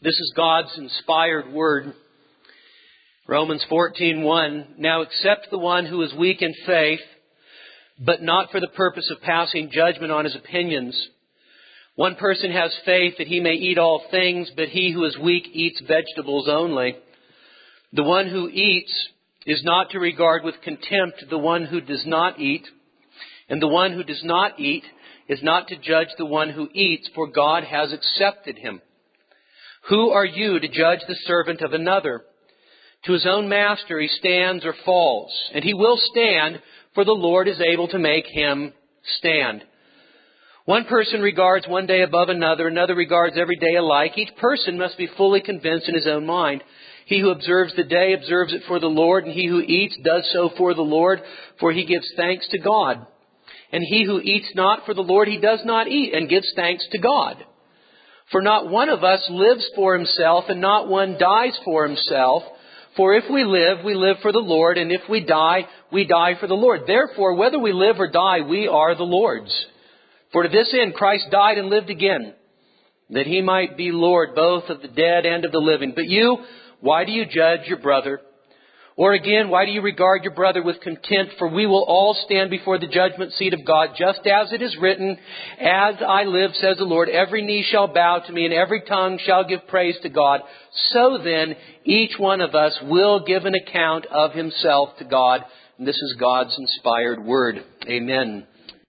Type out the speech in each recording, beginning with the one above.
This is God's inspired word. Romans 14:1. Now accept the one who is weak in faith, but not for the purpose of passing judgment on his opinions. One person has faith that he may eat all things, but he who is weak eats vegetables only. The one who eats is not to regard with contempt the one who does not eat, and the one who does not eat is not to judge the one who eats, for God has accepted him. Who are you to judge the servant of another? To his own master he stands or falls, and he will stand, for the Lord is able to make him stand. One person regards one day above another, another regards every day alike. Each person must be fully convinced in his own mind. He who observes the day observes it for the Lord, and he who eats does so for the Lord, for he gives thanks to God. And he who eats not for the Lord, he does not eat, and gives thanks to God. For not one of us lives for himself, and not one dies for himself. For if we live for the Lord, and if we die for the Lord. Therefore, whether we live or die, we are the Lord's. For to this end Christ died and lived again, that he might be Lord both of the dead and of the living. But you, why do you judge your brother? Or again, why do you regard your brother with contempt? For we will all stand before the judgment seat of God, just as it is written, as I live, says the Lord, every knee shall bow to me, and every tongue shall give praise to God. So then, each one of us will give an account of himself to God. And this is God's inspired word. Amen.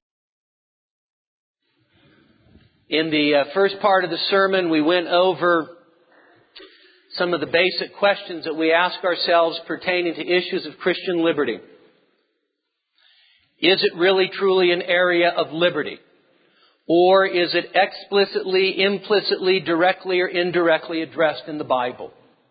In the first part of the sermon, we went over some of the basic questions that we ask ourselves pertaining to issues of Christian liberty. Is it really truly an area of liberty? Or is it explicitly, implicitly, directly, or indirectly addressed in the Bible?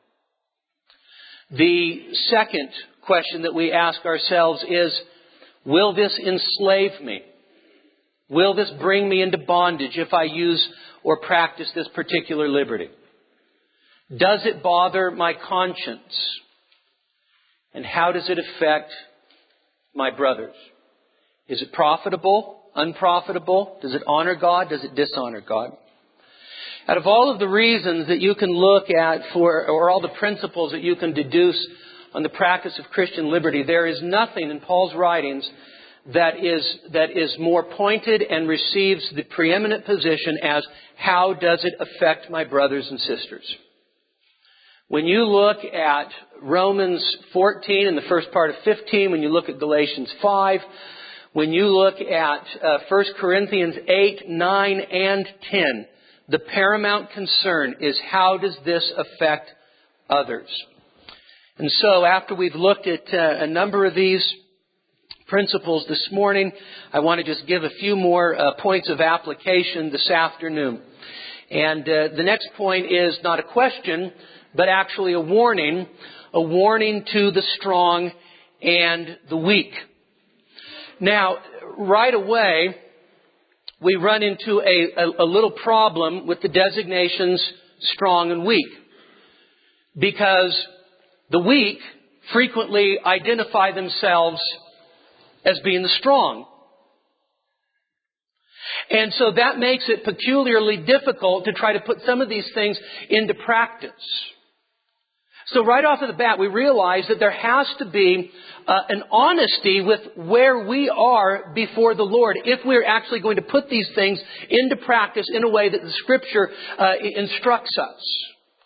The second question that we ask ourselves is, will this enslave me? Will this bring me into bondage if I use or practice this particular liberty? Does it bother my conscience? And how does it affect my brothers? Is it profitable? Unprofitable? Does it honor God? Does it dishonor God? Out of all of the reasons that you can look at or all the principles that you can deduce on the practice of Christian liberty, there is nothing in Paul's writings that is more pointed and receives the preeminent position as, how does it affect my brothers and sisters? When you look at Romans 14 and the first part of 15, when you look at Galatians 5, when you look at 1 Corinthians 8, 9, and 10, the paramount concern is, how does this affect others? And so after we've looked at a number of these principles this morning, I want to just give a few more points of application this afternoon. And the next point is not a question, but actually a warning to the strong and the weak. Now, right away, we run into a little problem with the designations strong and weak. Because the weak frequently identify themselves as being the strong. And so that makes it peculiarly difficult to try to put some of these things into practice. So right off of the bat, we realize that there has to be an honesty with where we are before the Lord if we're actually going to put these things into practice in a way that the Scripture instructs us.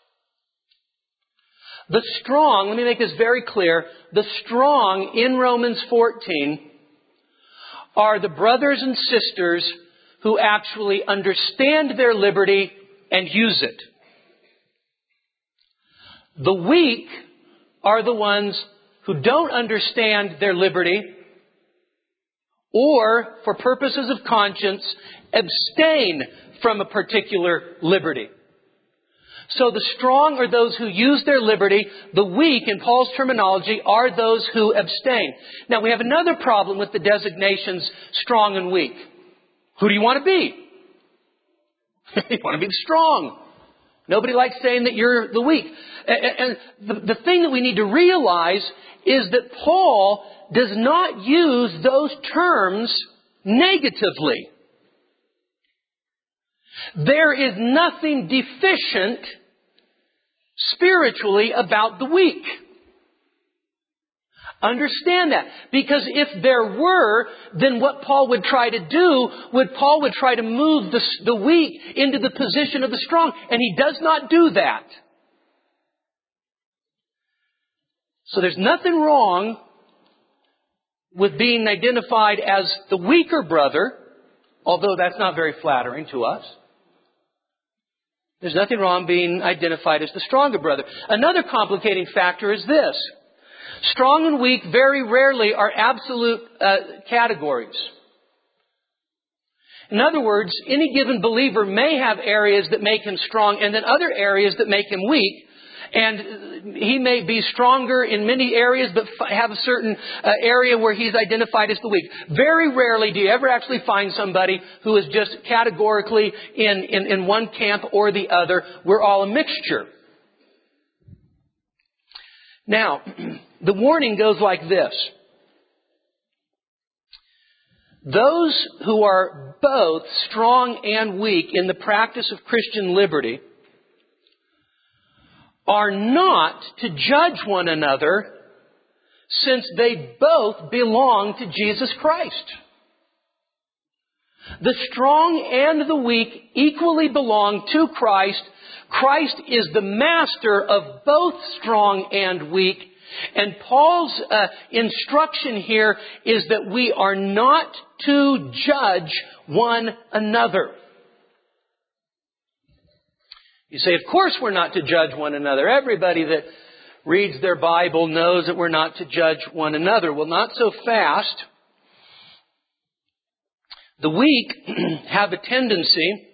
The strong, let me make this very clear, the strong in Romans 14 are the brothers and sisters who actually understand their liberty and use it. The weak are the ones who don't understand their liberty or, for purposes of conscience, abstain from a particular liberty. So the strong are those who use their liberty. The weak, in Paul's terminology, are those who abstain. Now, we have another problem with the designations strong and weak. Who do you want to be? You want to be the strong. Nobody likes saying that you're the weak. And the thing that we need to realize is that Paul does not use those terms negatively. There is nothing deficient spiritually about the weak. Understand that. Because if there were, then what Paul would try to do, Paul would try to move the weak into the position of the strong. And he does not do that. So there's nothing wrong with being identified as the weaker brother, although that's not very flattering to us. There's nothing wrong being identified as the stronger brother. Another complicating factor is this. Strong and weak very rarely are absolute categories. In other words, any given believer may have areas that make him strong and then other areas that make him weak. And he may be stronger in many areas, but have a certain area where he's identified as the weak. Very rarely do you ever actually find somebody who is just categorically in one camp or the other. We're all a mixture. Now, the warning goes like this. Those who are both strong and weak in the practice of Christian liberty are not to judge one another, since they both belong to Jesus Christ. The strong and the weak equally belong to Christ. Christ is the master of both strong and weak. And Paul's instruction here is that we are not to judge one another. You say, of course we're not to judge one another. Everybody that reads their Bible knows that we're not to judge one another. Well, not so fast. The weak have a tendency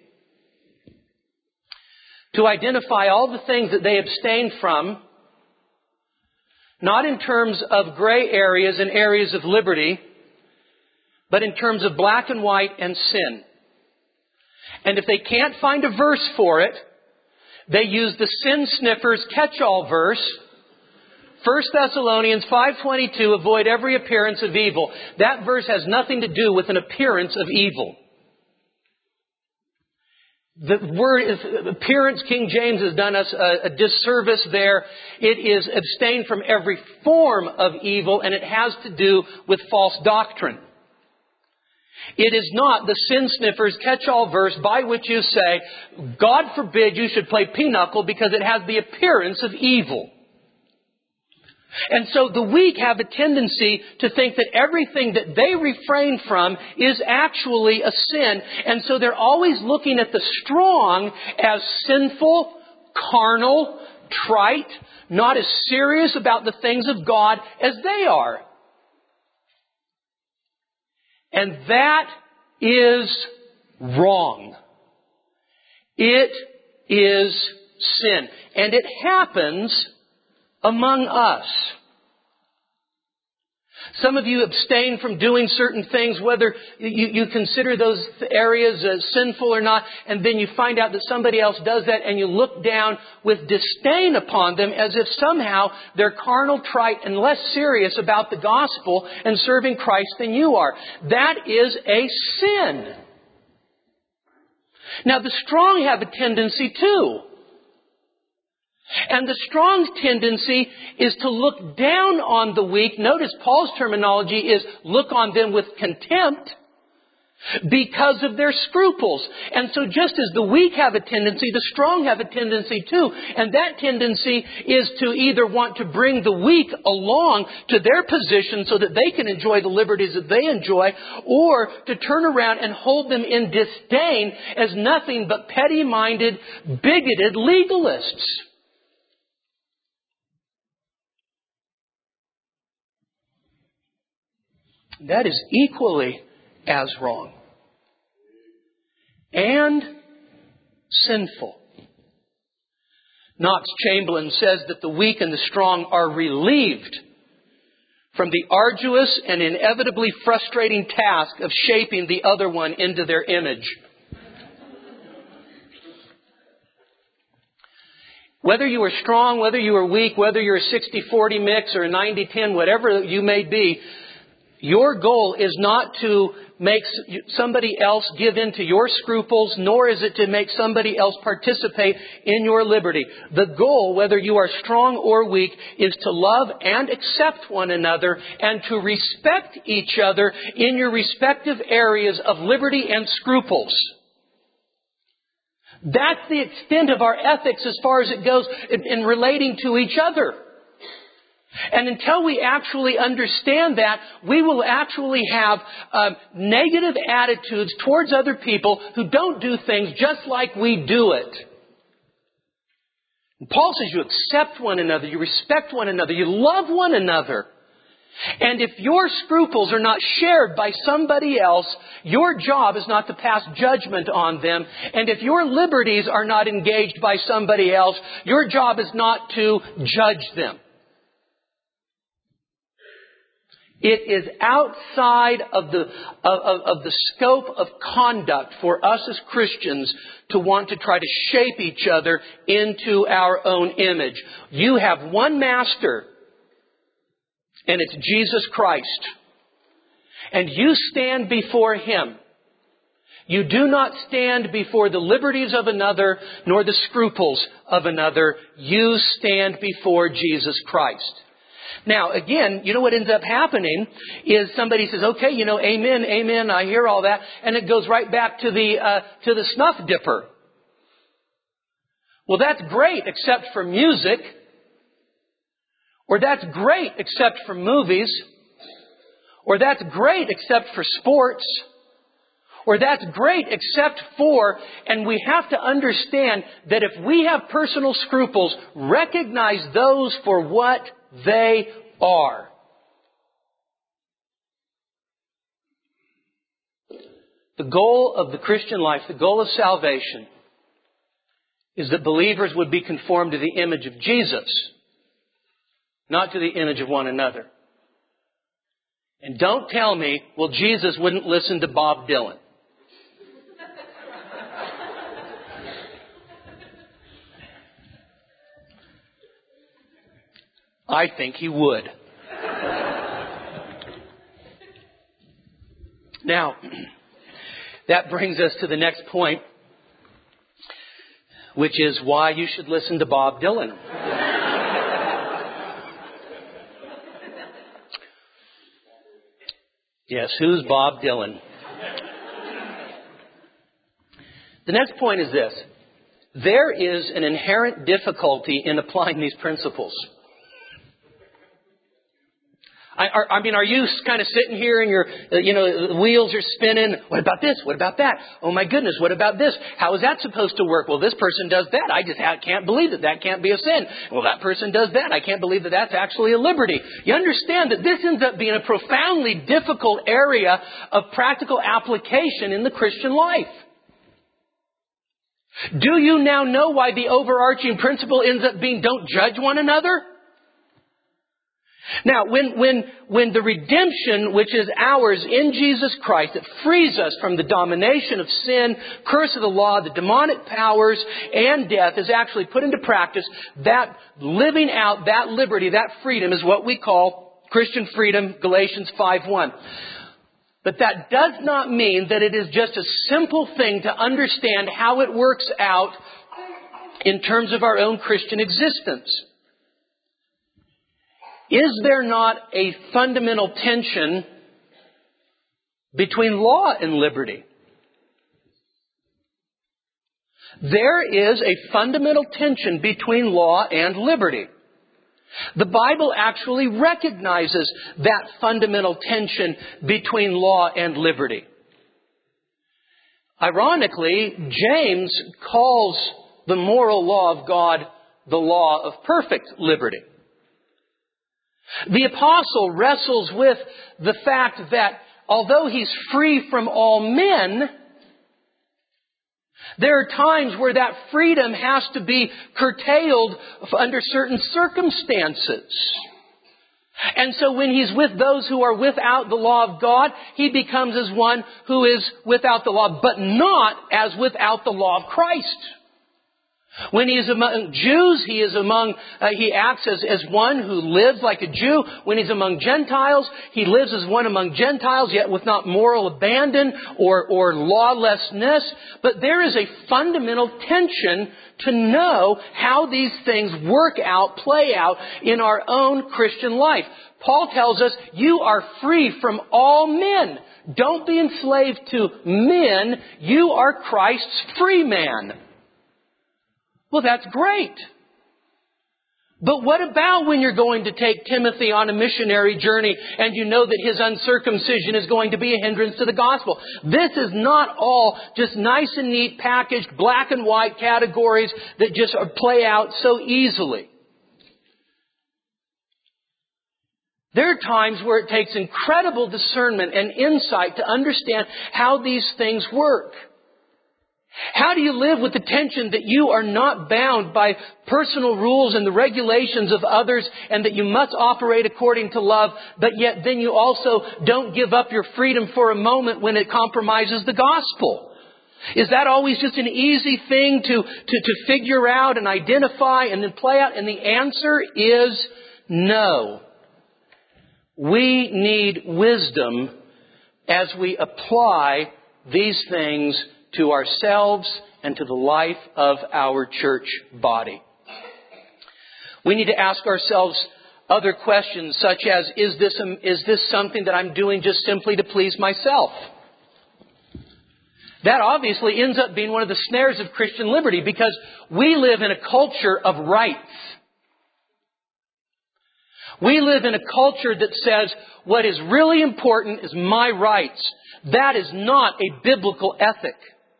to identify all the things that they abstain from, not in terms of gray areas and areas of liberty, but in terms of black and white and sin. And if they can't find a verse for it, they use the sin sniffer's catch-all verse, 1 Thessalonians 5:22, avoid every appearance of evil. That verse has nothing to do with an appearance of evil. The word appearance, King James has done us a disservice there. It is abstain from every form of evil, and it has to do with false doctrine. It is not the sin sniffer's catch-all verse by which you say, God forbid you should play pinochle because it has the appearance of evil. And so the weak have a tendency to think that everything that they refrain from is actually a sin. And so they're always looking at the strong as sinful, carnal, trite, not as serious about the things of God as they are. And that is wrong. It is sin. And it happens among us. Some of you abstain from doing certain things, whether you consider those areas as sinful or not, and then you find out that somebody else does that, and you look down with disdain upon them as if somehow they're carnal, trite, and less serious about the gospel and serving Christ than you are. That is a sin. Now, the strong have a tendency too. And the strong's tendency is to look down on the weak. Notice Paul's terminology is look on them with contempt because of their scruples. And so just as the weak have a tendency, the strong have a tendency too. And that tendency is to either want to bring the weak along to their position so that they can enjoy the liberties that they enjoy, or to turn around and hold them in disdain as nothing but petty-minded, bigoted legalists. That is equally as wrong and sinful. Knox Chamberlain says that the weak and the strong are relieved from the arduous and inevitably frustrating task of shaping the other one into their image. Whether you are strong, whether you are weak, whether you're a 60-40 mix or a 90-10, whatever you may be, your goal is not to make somebody else give in to your scruples, nor is it to make somebody else participate in your liberty. The goal, whether you are strong or weak, is to love and accept one another and to respect each other in your respective areas of liberty and scruples. That's the extent of our ethics as far as it goes in relating to each other. And until we actually understand that, we will actually have negative attitudes towards other people who don't do things just like we do it. And Paul says you accept one another, you respect one another, you love one another. And if your scruples are not shared by somebody else, your job is not to pass judgment on them. And if your liberties are not engaged by somebody else, your job is not to judge them. It is outside of the scope of conduct for us as Christians to want to try to shape each other into our own image. You have one master, and it's Jesus Christ. And you stand before Him. You do not stand before the liberties of another, nor the scruples of another. You stand before Jesus Christ. Now, again, you know what ends up happening is somebody says, okay, amen, amen, I hear all that. And it goes right back to the snuff dipper. Well, that's great, except for music. Or that's great, except for movies. Or that's great, except for sports. Or that's great, except for, and we have to understand that if we have personal scruples, recognize those for what they are. The goal of the Christian life, the goal of salvation, is that believers would be conformed to the image of Jesus, not to the image of one another. And don't tell me, well, Jesus wouldn't listen to Bob Dylan. I think He would. Now, that brings us to the next point, which is why you should listen to Bob Dylan. Yes, who's Bob Dylan? The next point is this. There is an inherent difficulty in applying these principles. Are you kind of sitting here and the wheels are spinning? What about this? What about that? Oh my goodness, what about this? How is that supposed to work? Well, this person does that. I can't believe that. That can't be a sin. Well, that person does that. I can't believe that that's actually a liberty. You understand that this ends up being a profoundly difficult area of practical application in the Christian life. Do you now know why the overarching principle ends up being don't judge one another? Now, when the redemption which is ours in Jesus Christ, that frees us from the domination of sin, curse of the law, the demonic powers, and death is actually put into practice, that living out that liberty, that freedom is what we call Christian freedom, Galatians 5:1. But that does not mean that it is just a simple thing to understand how it works out in terms of our own Christian existence. Is there not a fundamental tension between law and liberty? There is a fundamental tension between law and liberty. The Bible actually recognizes that fundamental tension between law and liberty. Ironically, James calls the moral law of God the law of perfect liberty. The apostle wrestles with the fact that although he's free from all men, there are times where that freedom has to be curtailed under certain circumstances. And so when he's with those who are without the law of God, he becomes as one who is without the law, but not as without the law of Christ. When he is among Jews, he acts as one who lives like a Jew. When he's among Gentiles, he lives as one among Gentiles, yet with not moral abandon or lawlessness. But there is a fundamental tension to know how these things work out, play out in our own Christian life. Paul tells us, you are free from all men. Don't be enslaved to men. You are Christ's free man. Well, that's great. But what about when you're going to take Timothy on a missionary journey and you know that his uncircumcision is going to be a hindrance to the gospel? This is not all just nice and neat packaged black and white categories that just play out so easily. There are times where it takes incredible discernment and insight to understand how these things work. How do you live with the tension that you are not bound by personal rules and the regulations of others and that you must operate according to love, but yet then you also don't give up your freedom for a moment when it compromises the gospel? Is that always just an easy thing to figure out and identify and then play out? And the answer is no. We need wisdom as we apply these things to ourselves and to the life of our church body. We need to ask ourselves other questions such as, is this something that I'm doing just simply to please myself? That obviously ends up being one of the snares of Christian liberty because we live in a culture of rights. We live in a culture that says what is really important is my rights. That is not a biblical ethic.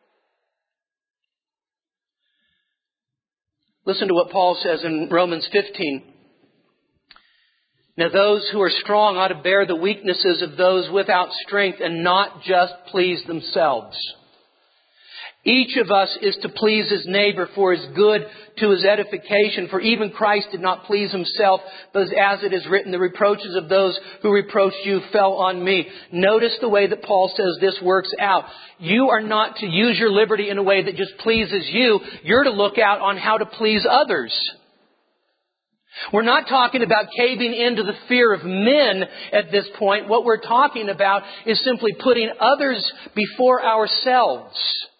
Listen to what Paul says in Romans 15. Now those who are strong ought to bear the weaknesses of those without strength and not just please themselves. Each of us is to please his neighbor for his good, to his edification. For even Christ did not please himself, but as it is written, the reproaches of those who reproached you fell on me. Notice the way that Paul says this works out. You are not to use your liberty in a way that just pleases you. You're to look out on how to please others. We're not talking about caving into the fear of men at this point. What we're talking about is simply putting others before ourselves.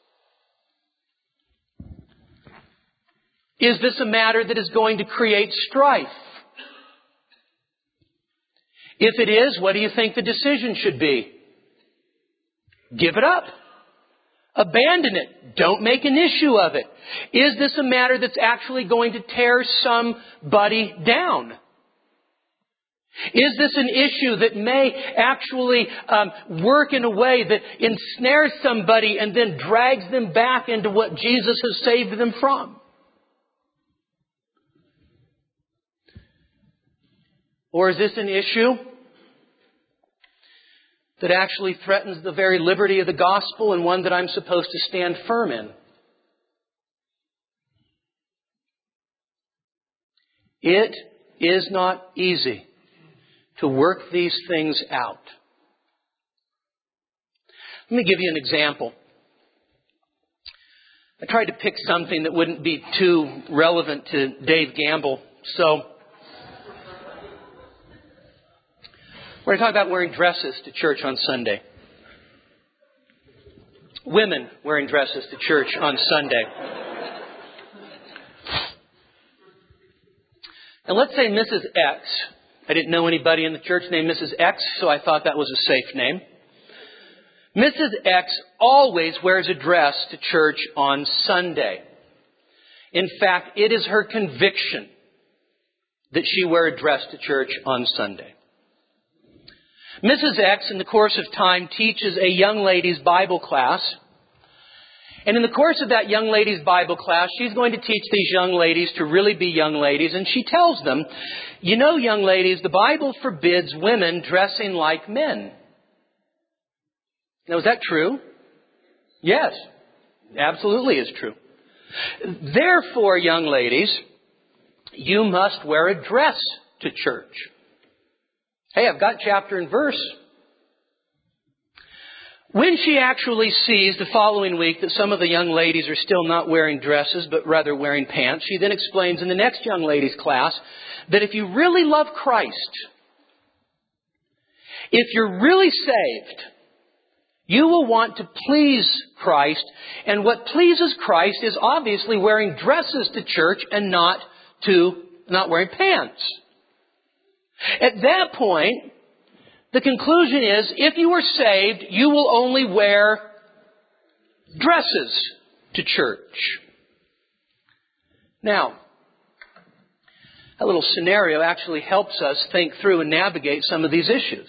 Is this a matter that is going to create strife? If it is, what do you think the decision should be? Give it up. Abandon it. Don't make an issue of it. Is this a matter that's actually going to tear somebody down? Is this an issue that may actually work in a way that ensnares somebody and then drags them back into what Jesus has saved them from? Or is this an issue that actually threatens the very liberty of the gospel and one that I'm supposed to stand firm in? It is not easy to work these things out. Let me give you an example. I tried to pick something that wouldn't be too relevant to Dave Gamble, so we're going to talk about wearing dresses to church on Sunday. Women wearing dresses to church on Sunday. And let's say Mrs. X. I didn't know anybody in the church named Mrs. X, so I thought that was a safe name. Mrs. X always wears a dress to church on Sunday. In fact, it is her conviction that she wear a dress to church on Sunday. Mrs. X, in the course of time, teaches a young ladies' Bible class. And in the course of that young ladies' Bible class, she's going to teach these young ladies to really be young ladies. And she tells them, you know, young ladies, the Bible forbids women dressing like men. Now, is that true? Yes, absolutely is true. Therefore, young ladies, you must wear a dress to church. Hey, I've got chapter and verse. When she actually sees the following week that some of the young ladies are still not wearing dresses, but rather wearing pants, she then explains in the next young ladies class that if you really love Christ, if you're really saved, you will want to please Christ. And what pleases Christ is obviously wearing dresses to church and not wearing pants. At that point, the conclusion is, if you are saved, you will only wear dresses to church. Now, a little scenario actually helps us think through and navigate some of these issues.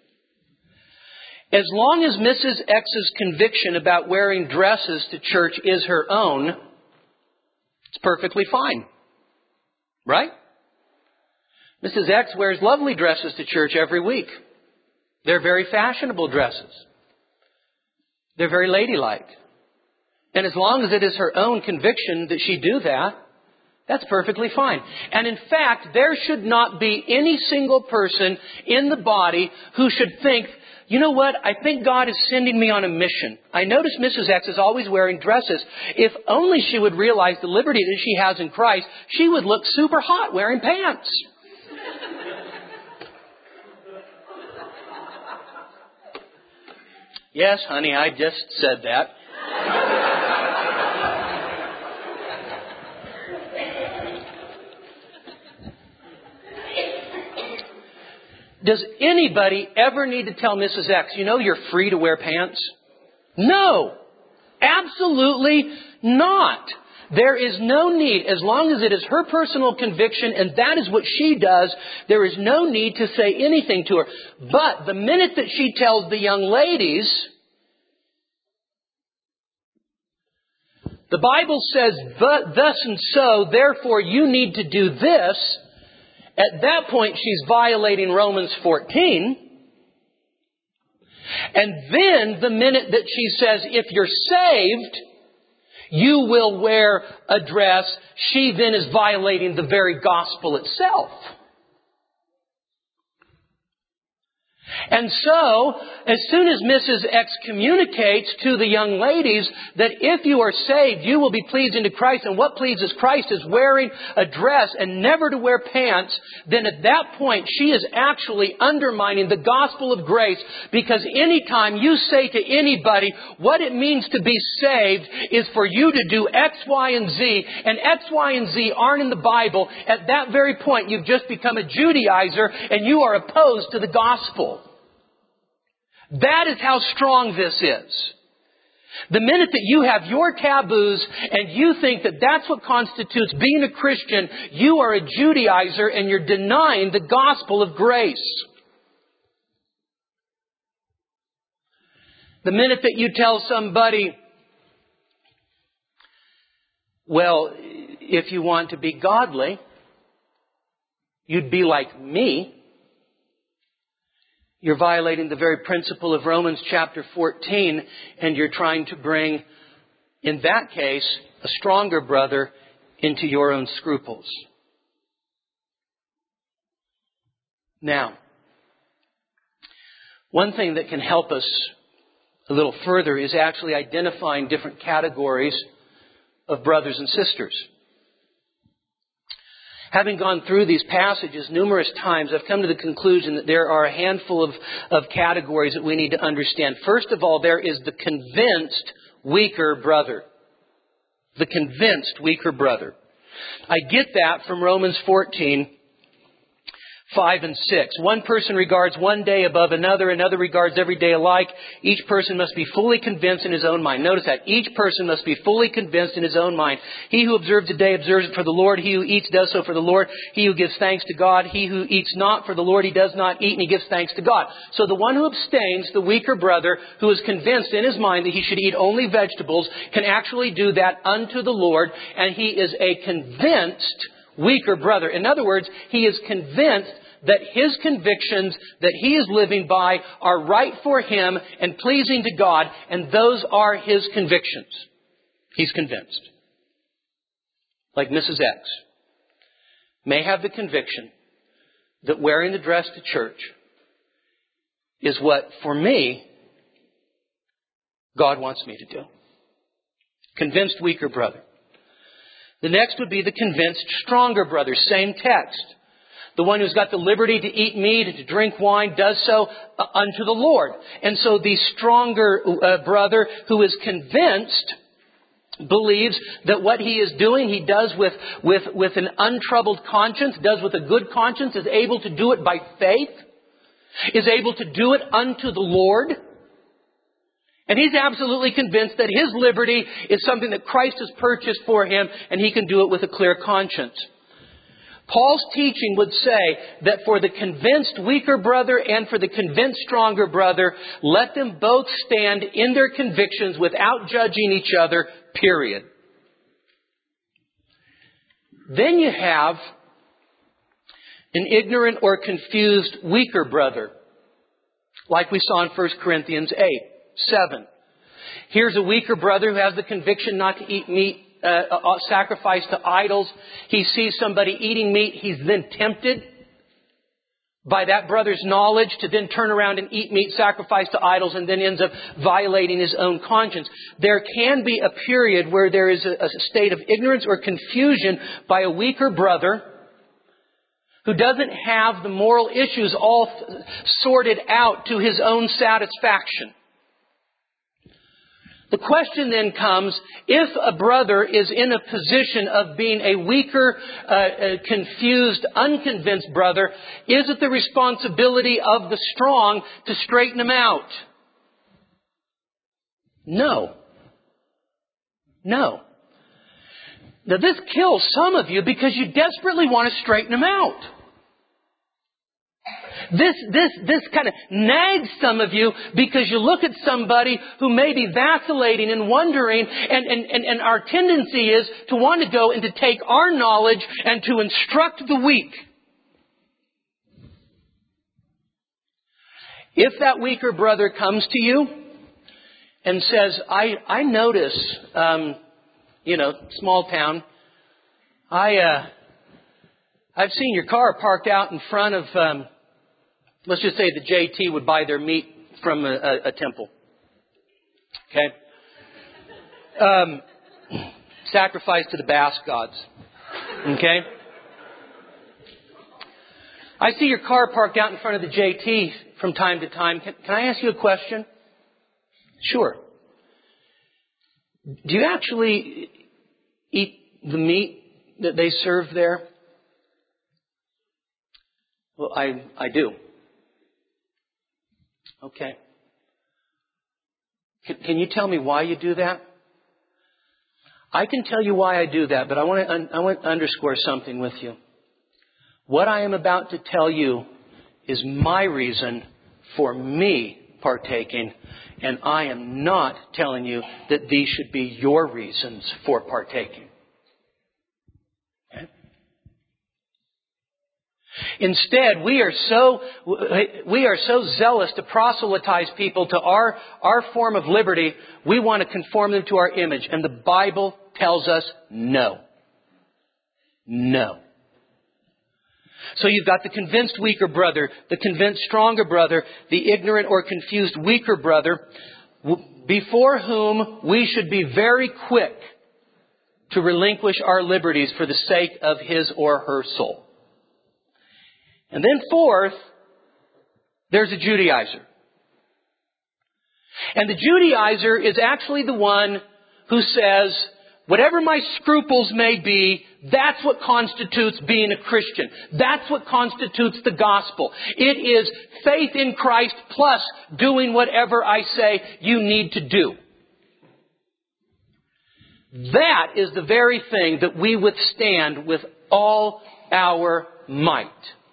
As long as Mrs. X's conviction about wearing dresses to church is her own, it's perfectly fine. Right? Mrs. X wears lovely dresses to church every week. They're very fashionable dresses. They're very ladylike. And as long as it is her own conviction that she do that, that's perfectly fine. And in fact, there should not be any single person in the body who should think, you know what, I think God is sending me on a mission. I notice Mrs. X is always wearing dresses. If only she would realize the liberty that she has in Christ, she would look super hot wearing pants. Yes, honey, I just said that. Does anybody ever need to tell Mrs. X, you know, you're free to wear pants? No, absolutely not. There is no need, as long as it is her personal conviction and that is what she does, there is no need to say anything to her. But the minute that she tells the young ladies, the Bible says, but thus and so, therefore you need to do this, at that point she's violating Romans 14. And then the minute that she says, if you're saved, you will wear a dress, she then is violating the very gospel itself. And so, as soon as Mrs. X communicates to the young ladies that if you are saved, you will be pleasing to Christ, and what pleases Christ is wearing a dress and never to wear pants, then at that point she is actually undermining the gospel of grace, because anytime you say to anybody what it means to be saved is for you to do X, Y, and Z, and X, Y, and Z aren't in the Bible, at that very point you've just become a Judaizer and you are opposed to the gospel. That is how strong this is. The minute that you have your taboos and you think that that's what constitutes being a Christian, you are a Judaizer and you're denying the gospel of grace. The minute that you tell somebody, well, if you want to be godly, you'd be like me. You're violating the very principle of Romans chapter 14, and you're trying to bring, in that case, a stronger brother into your own scruples. Now, one thing that can help us a little further is actually identifying different categories of brothers and sisters. Having gone through these passages numerous times, I've come to the conclusion that there are a handful of categories that we need to understand. First of all, there is the convinced weaker brother. The convinced weaker brother. I get that from Romans 14, 5 and 6. One person regards one day above another. Another regards every day alike. Each person must be fully convinced in his own mind. Notice that. Each person must be fully convinced in his own mind. He who observes a day observes it for the Lord. He who eats does so for the Lord. He who gives thanks to God. He who eats not for the Lord, he does not eat, and he gives thanks to God. So the one who abstains, the weaker brother, who is convinced in his mind that he should eat only vegetables, can actually do that unto the Lord, and he is a convinced weaker brother. In other words, he is convinced that his convictions that he is living by are right for him and pleasing to God, and those are his convictions. He's convinced. Like Mrs. X may have the conviction that wearing the dress to church is what, for me, God wants me to do. Convinced weaker brother. The next would be the convinced stronger brother. Same text. The one who's got the liberty to eat meat and to drink wine does so unto the Lord. And so the stronger brother who is convinced believes that what he is doing, he does with an untroubled conscience, does with a good conscience, is able to do it by faith, is able to do it unto the Lord. And he's absolutely convinced that his liberty is something that Christ has purchased for him, and he can do it with a clear conscience. Paul's teaching would say that for the convinced weaker brother and for the convinced stronger brother, let them both stand in their convictions without judging each other, period. Then you have an ignorant or confused weaker brother, like we saw in 1 Corinthians 8:7. Here's a weaker brother who has the conviction not to eat meat sacrificed to idols. He sees somebody eating meat. He's then tempted by that brother's knowledge to then turn around and eat meat sacrificed to idols, and then ends up violating his own conscience. There can be a period where there is a state of ignorance or confusion by a weaker brother who doesn't have the moral issues all sorted out to his own satisfaction. The question then comes, if a brother is in a position of being a weaker, confused, unconvinced brother, is it the responsibility of the strong to straighten him out? No. No. Now this kills some of you because you desperately want to straighten him out. This kind of nags some of you because you look at somebody who may be vacillating and wondering, and our tendency is to want to go and to take our knowledge and to instruct the weak. If that weaker brother comes to you and says, I notice, small town, I've seen your car parked out in front of, let's just say the JT would buy their meat from a temple. Okay? Sacrifice to the Basque gods. Okay? I see your car parked out in front of the JT from time to time. Can I ask you a question? Sure. Do you actually eat the meat that they serve there? Well, I do. Okay. Can you tell me why you do that? I can tell you why I do that, but I want to underscore something with you. What I am about to tell you is my reason for me partaking, and I am not telling you that these should be your reasons for partaking. Instead, we are so zealous to proselytize people to our form of liberty, we want to conform them to our image. And the Bible tells us no. No. So you've got the convinced weaker brother, the convinced stronger brother, the ignorant or confused weaker brother, before whom we should be very quick to relinquish our liberties for the sake of his or her soul. And then fourth, there's a Judaizer. And the Judaizer is actually the one who says, whatever my scruples may be, that's what constitutes being a Christian. That's what constitutes the gospel. It is faith in Christ plus doing whatever I say you need to do. That is the very thing that we withstand with all our might.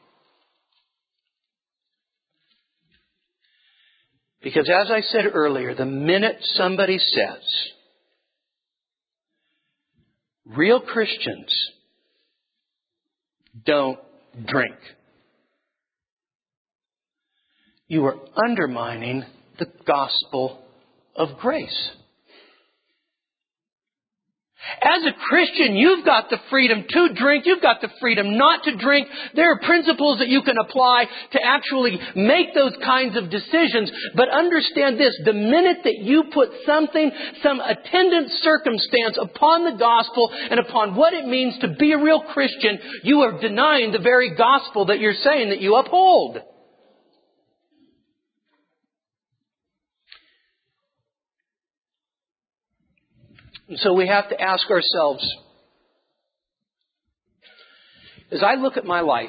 Because as I said earlier, the minute somebody says, real Christians don't drink, you are undermining the gospel of grace. As a Christian, you've got the freedom to drink. You've got the freedom not to drink. There are principles that you can apply to actually make those kinds of decisions. But understand this, the minute that you put something, some attendant circumstance upon the gospel and upon what it means to be a real Christian, you are denying the very gospel that you're saying that you uphold. And so we have to ask ourselves, as I look at my life,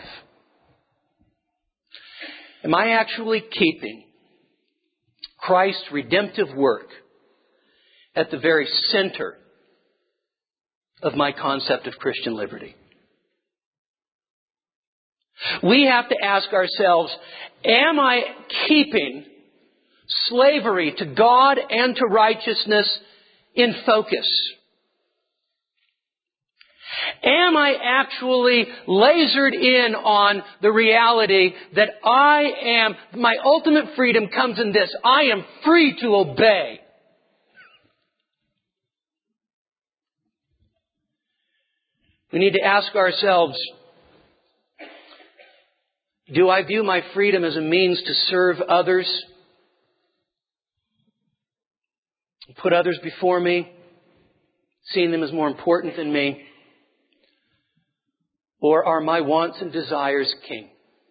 am I actually keeping Christ's redemptive work at the very center of my concept of Christian liberty? We have to ask ourselves, am I keeping slavery to God and to righteousness in focus? Am I actually lasered in on the reality that my ultimate freedom comes in this: I am free to obey? We need to ask ourselves, do I view my freedom as a means to serve others? Put others before me, seeing them as more important than me? Or are my wants and desires king?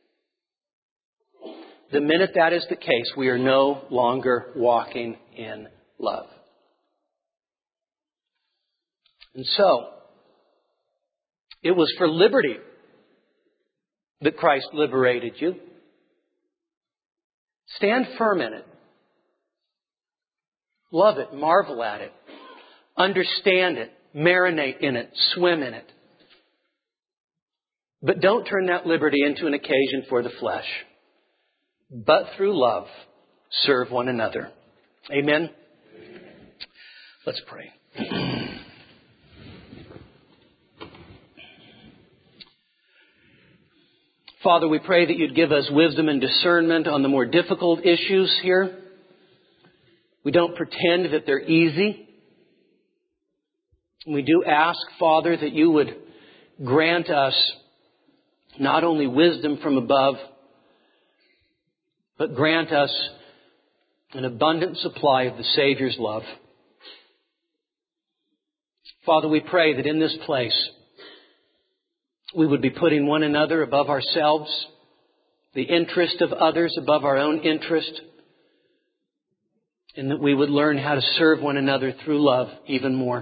The minute that is the case, we are no longer walking in love. And so, it was for liberty that Christ liberated you. Stand firm in it. Love it, marvel at it, understand it, marinate in it, swim in it. But don't turn that liberty into an occasion for the flesh. But through love, serve one another. Amen? Let's pray. Father, we pray that you'd give us wisdom and discernment on the more difficult issues here. We don't pretend that they're easy. We do ask, Father, that you would grant us not only wisdom from above, but grant us an abundant supply of the Savior's love. Father, we pray that in this place we would be putting one another above ourselves, the interest of others above our own interest, and that we would learn how to serve one another through love even more.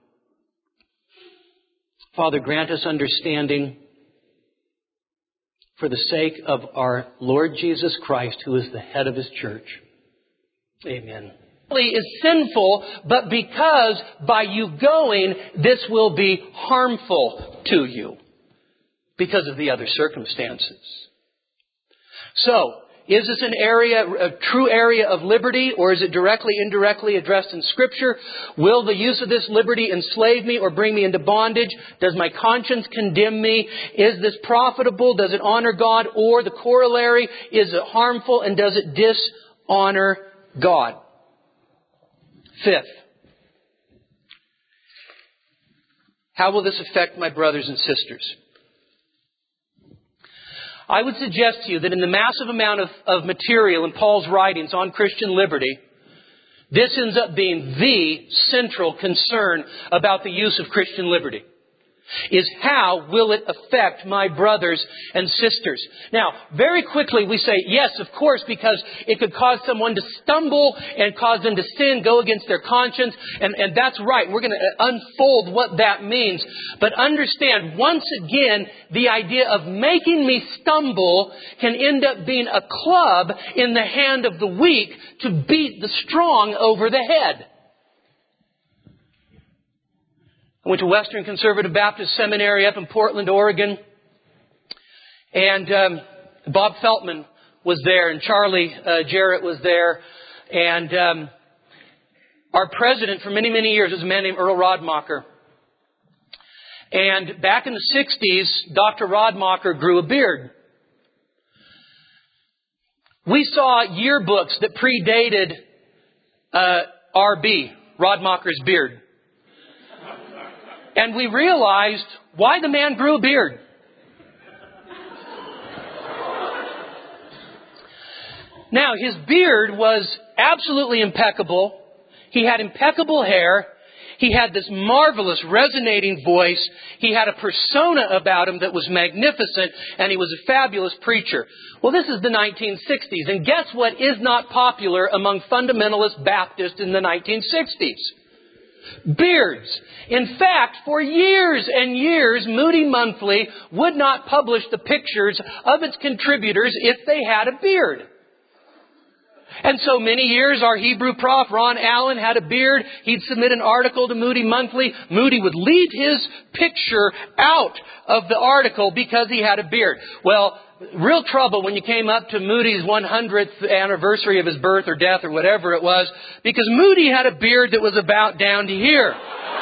Father, grant us understanding for the sake of our Lord Jesus Christ, who is the head of His church. Amen. Is sinful, but because by you going, this will be harmful to you because of the other circumstances. So, is this an area, a true area of liberty, or is it directly, indirectly addressed in Scripture? Will the use of this liberty enslave me or bring me into bondage? Does my conscience condemn me? Is this profitable? Does it honor God? Or the corollary, is it harmful and does it dishonor God? Fifth, how will this affect my brothers and sisters? I would suggest to you that in the massive amount of material in Paul's writings on Christian liberty, this ends up being the central concern about the use of Christian liberty. Is how will it affect my brothers and sisters? Now, very quickly we say, yes, of course, because it could cause someone to stumble and cause them to sin, go against their conscience. And that's right. We're going to unfold what that means. But understand, once again, the idea of making me stumble can end up being a club in the hand of the weak to beat the strong over the head. I went to Western Conservative Baptist Seminary up in Portland, Oregon. And Bob Feltman was there, and Charlie Jarrett was there. And our president for many, many years was a man named Earl Rodmacher. And back in the 60s, Dr. Rodmacher grew a beard. We saw yearbooks that predated R.B., Rodmacher's beard. And we realized why the man grew a beard. Now, his beard was absolutely impeccable. He had impeccable hair. He had this marvelous resonating voice. He had a persona about him that was magnificent, and he was a fabulous preacher. Well, this is the 1960s, and guess what is not popular among fundamentalist Baptists in the 1960s? Beards. In fact, for years and years, Moody Monthly would not publish the pictures of its contributors if they had a beard. And so many years, our Hebrew prof, Ron Allen, had a beard. He'd submit an article to Moody Monthly. Moody would leave his picture out of the article because he had a beard. Well, real trouble when you came up to Moody's 100th anniversary of his birth or death or whatever it was, because Moody had a beard that was about down to here.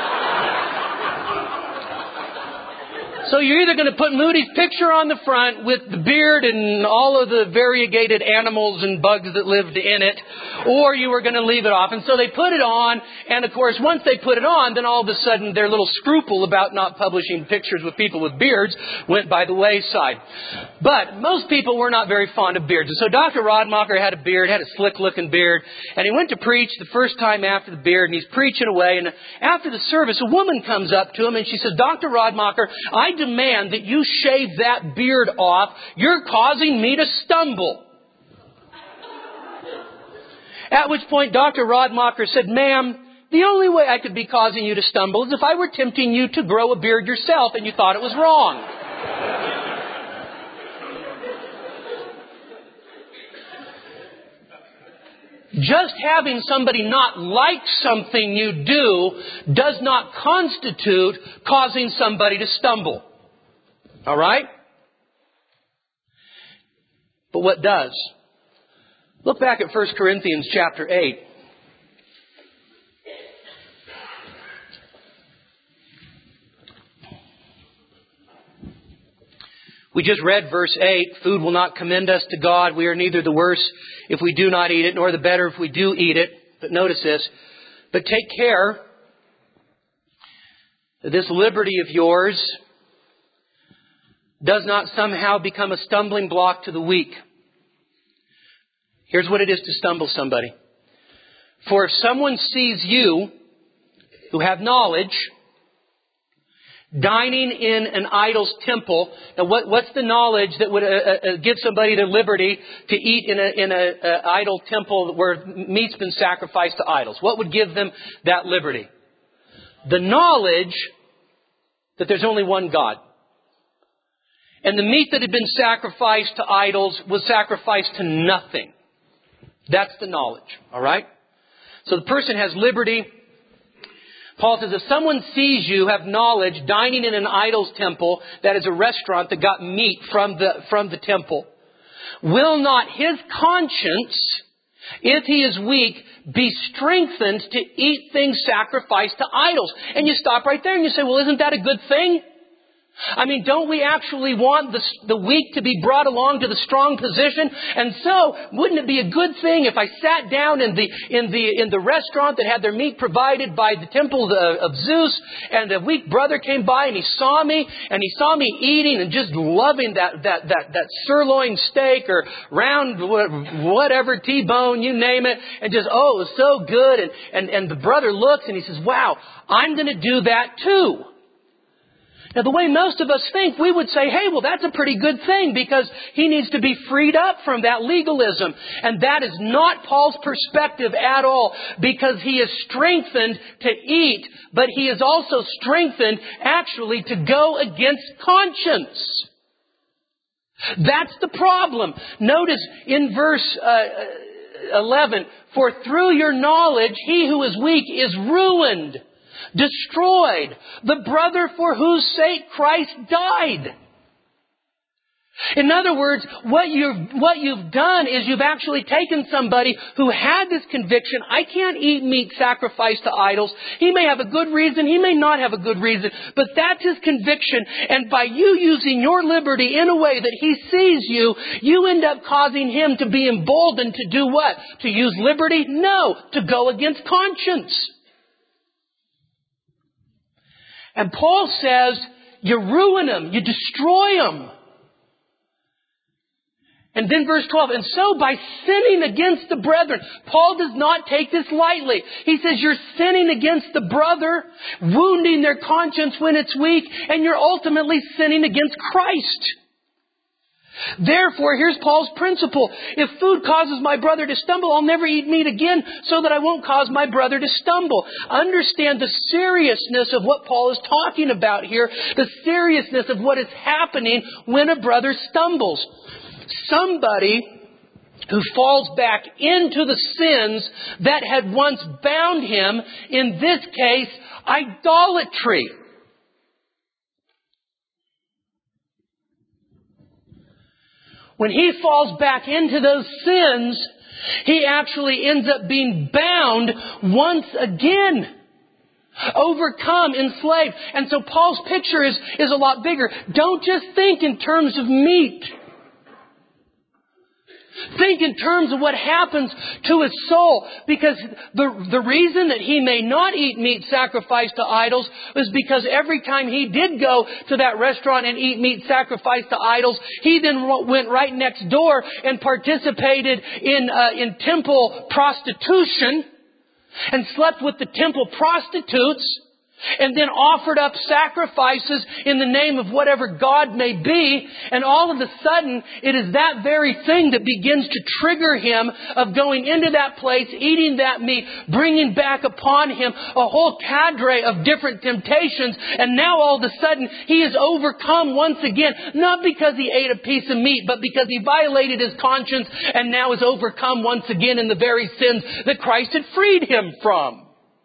So you're either going to put Moody's picture on the front with the beard and all of the variegated animals and bugs that lived in it, or you were going to leave it off. And so they put it on, and of course, once they put it on, then all of a sudden their little scruple about not publishing pictures with people with beards went by the wayside. But most people were not very fond of beards. And so Dr. Rodmacher had a beard, had a slick-looking beard, and he went to preach the first time after the beard, and he's preaching away, and after the service, a woman comes up to him, and she says, "Dr. Rodmacher, I demand that you shave that beard off. You're causing me to stumble." At which point Dr. Rodmacher said, "Ma'am, the only way I could be causing you to stumble is if I were tempting you to grow a beard yourself and you thought it was wrong." Just having somebody not like something you do does not constitute causing somebody to stumble. All right? But what does? Look back at 1 Corinthians chapter 8. We just read verse 8, "Food will not commend us to God. We are neither the worse if we do not eat it, nor the better if we do eat it." But notice this. "But take care that this liberty of yours does not somehow become a stumbling block to the weak." Here's what it is to stumble somebody. "For if someone sees you, who have knowledge, dining in an idol's temple." Now, what's the knowledge that would give somebody the liberty to eat in an idol temple where meat's been sacrificed to idols? What would give them that liberty? The knowledge that there's only one God. And the meat that had been sacrificed to idols was sacrificed to nothing. That's the knowledge. All right? So the person has liberty. Paul says, if someone sees you have knowledge dining in an idol's temple, that is a restaurant that got meat from the temple, will not his conscience, if he is weak, be strengthened to eat things sacrificed to idols? And you stop right there and you say, well, isn't that a good thing? I mean, don't we actually want the weak to be brought along to the strong position? And so, wouldn't it be a good thing if I sat down in the restaurant that had their meat provided by the temple of Zeus, and a weak brother came by and he saw me eating and just loving that sirloin steak or round whatever T-bone, you name it, and just, oh, it was so good. And the brother looks and he says, wow, I'm going to do that too. Now, the way most of us think, we would say, hey, well, that's a pretty good thing because he needs to be freed up from that legalism. And that is not Paul's perspective at all, because he is strengthened to eat, but he is also strengthened actually to go against conscience. That's the problem. Notice in verse 11, for through your knowledge, he who is weak is ruined, destroyed, the brother for whose sake Christ died. In other words, what you've done is you've actually taken somebody who had this conviction, I can't eat meat sacrificed to idols. He may have a good reason, he may not have a good reason, but that's his conviction. And by you using your liberty in a way that he sees you, you end up causing him to be emboldened to do what? To use liberty? No, to go against conscience. And Paul says, you ruin them, you destroy them. And then verse 12, and so by sinning against the brethren, Paul does not take this lightly. He says you're sinning against the brother, wounding their conscience when it's weak, and you're ultimately sinning against Christ. Therefore, here's Paul's principle. If food causes my brother to stumble, I'll never eat meat again so that I won't cause my brother to stumble. Understand the seriousness of what Paul is talking about here, the seriousness of what is happening when a brother stumbles. Somebody who falls back into the sins that had once bound him, in this case, idolatry. When he falls back into those sins, he actually ends up being bound once again. Overcome, enslaved. And so Paul's picture is a lot bigger. Don't just think in terms of meat. Think in terms of what happens to his soul. Because the reason that he may not eat meat sacrificed to idols is because every time he did go to that restaurant and eat meat sacrificed to idols, he then went right next door and participated in temple prostitution and slept with the temple prostitutes. And then offered up sacrifices in the name of whatever God may be. And all of a sudden, it is that very thing that begins to trigger him of going into that place, eating that meat, bringing back upon him a whole cadre of different temptations. And now all of a sudden, he is overcome once again. Not because he ate a piece of meat, but because he violated his conscience and now is overcome once again in the very sins that Christ had freed him from.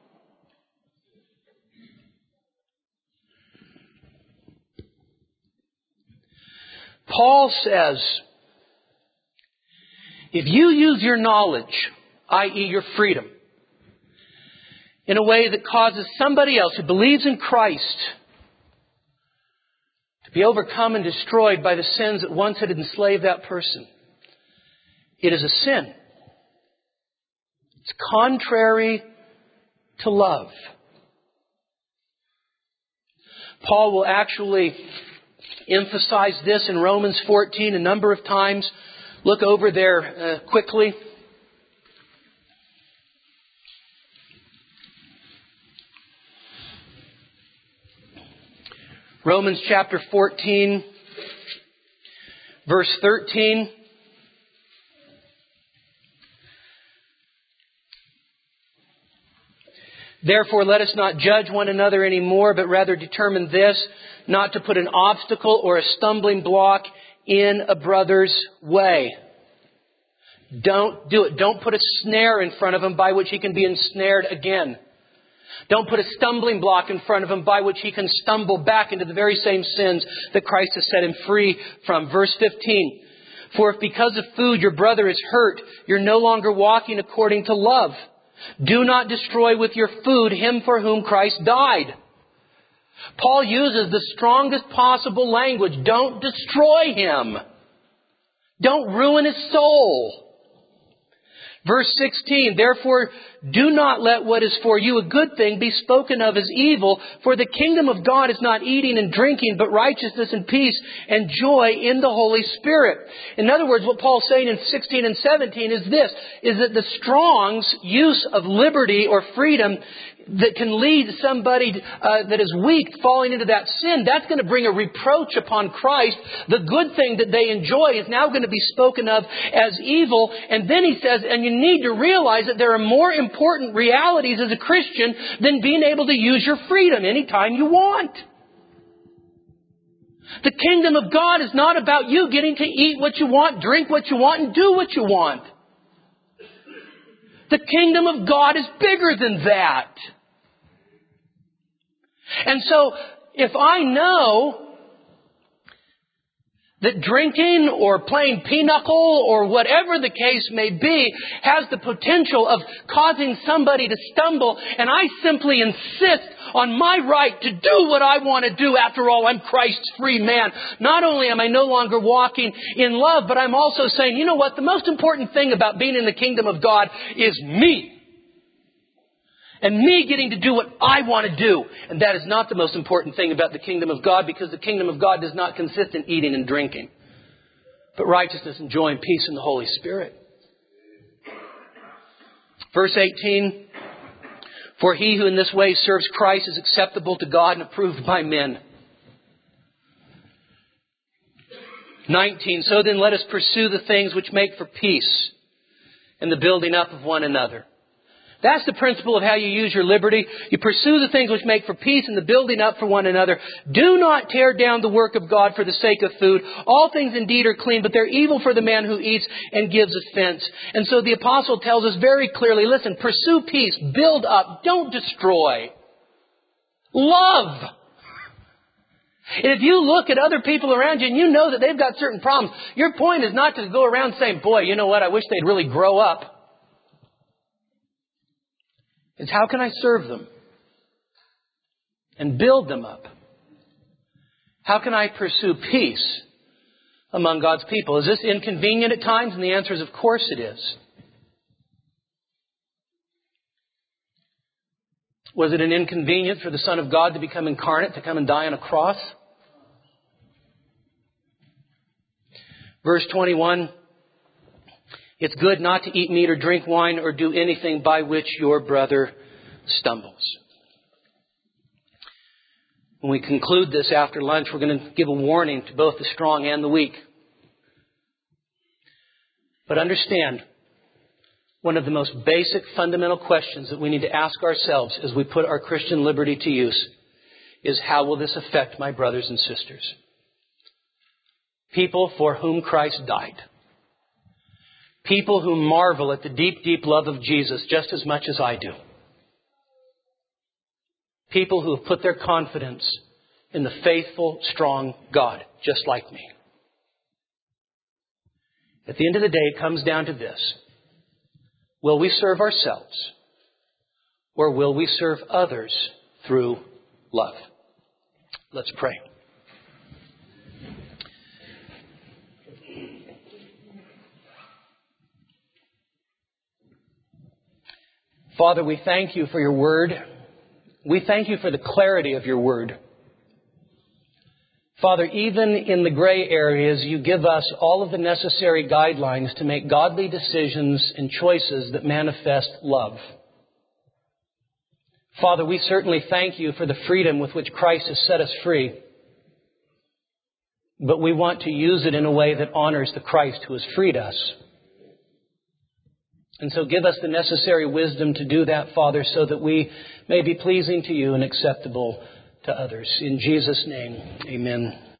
Paul says, if you use your knowledge, i.e. your freedom, in a way that causes somebody else who believes in Christ to be overcome and destroyed by the sins that once had enslaved that person, it is a sin. It's contrary to love. Paul will actually emphasize this in Romans 14 a number of times. Look over there quickly. Romans chapter 14, verse 13. Therefore, let us not judge one another anymore, but rather determine this, not to put an obstacle or a stumbling block in a brother's way. Don't do it. Don't put a snare in front of him by which he can be ensnared again. Don't put a stumbling block in front of him by which he can stumble back into the very same sins that Christ has set him free from. Verse 15. For if because of food your brother is hurt, you're no longer walking according to love. Do not destroy with your food him for whom Christ died. Paul uses the strongest possible language. Don't destroy him. Don't ruin his soul. Verse 16, therefore do not let what is for you a good thing be spoken of as evil, for the kingdom of God is not eating and drinking, but righteousness and peace and joy in the Holy Spirit. In other words, what Paul's saying in 16 and 17 is this, is that the strong's use of liberty or freedom that can lead somebody that is weak falling into that sin, that's going to bring a reproach upon Christ. The good thing that they enjoy is now going to be spoken of as evil. And then he says, and you need to realize that there are more important realities as a Christian than being able to use your freedom anytime you want. The kingdom of God is not about you getting to eat what you want, drink what you want, and do what you want. The kingdom of God is bigger than that. And so, if I know that drinking or playing pinochle or whatever the case may be has the potential of causing somebody to stumble, and I simply insist on my right to do what I want to do. After all, I'm Christ's free man. Not only am I no longer walking in love, but I'm also saying, you know what? The most important thing about being in the kingdom of God is me. and me getting to do what I want to do. And that is not the most important thing about the kingdom of God, because the kingdom of God does not consist in eating and drinking, but righteousness and joy and peace in the Holy Spirit. Verse 18, for he who in this way serves Christ is acceptable to God and approved by men. 19, so then let us pursue the things which make for peace and the building up of one another. That's the principle of how you use your liberty. You pursue the things which make for peace and the building up for one another. Do not tear down the work of God for the sake of food. All things indeed are clean, but they're evil for the man who eats and gives offense. And so the apostle tells us very clearly, listen, pursue peace, build up, don't destroy. Love. And if you look at other people around you and you know that they've got certain problems, your point is not to go around saying, boy, you know what, I wish they'd really grow up. It's how can I serve them and build them up? How can I pursue peace among God's people? Is this inconvenient at times? And the answer is, of course it is. Was it an inconvenience for the Son of God to become incarnate, to come and die on a cross? Verse 21, it's good not to eat meat or drink wine or do anything by which your brother stumbles. When we conclude this after lunch, we're going to give a warning to both the strong and the weak. But understand, one of the most basic fundamental questions that we need to ask ourselves as we put our Christian liberty to use is, how will this affect my brothers and sisters? People for whom Christ died. People who marvel at the deep, deep love of Jesus just as much as I do. People who have put their confidence in the faithful, strong God, just like me. At the end of the day, it comes down to this. Will we serve ourselves, or will we serve others through love? Let's pray. Father, we thank you for your word. We thank you for the clarity of your word. Father, even in the gray areas, you give us all of the necessary guidelines to make godly decisions and choices that manifest love. Father, we certainly thank you for the freedom with which Christ has set us free. But we want to use it in a way that honors the Christ who has freed us. And so give us the necessary wisdom to do that, Father, so that we may be pleasing to you and acceptable to others. In Jesus' name, amen.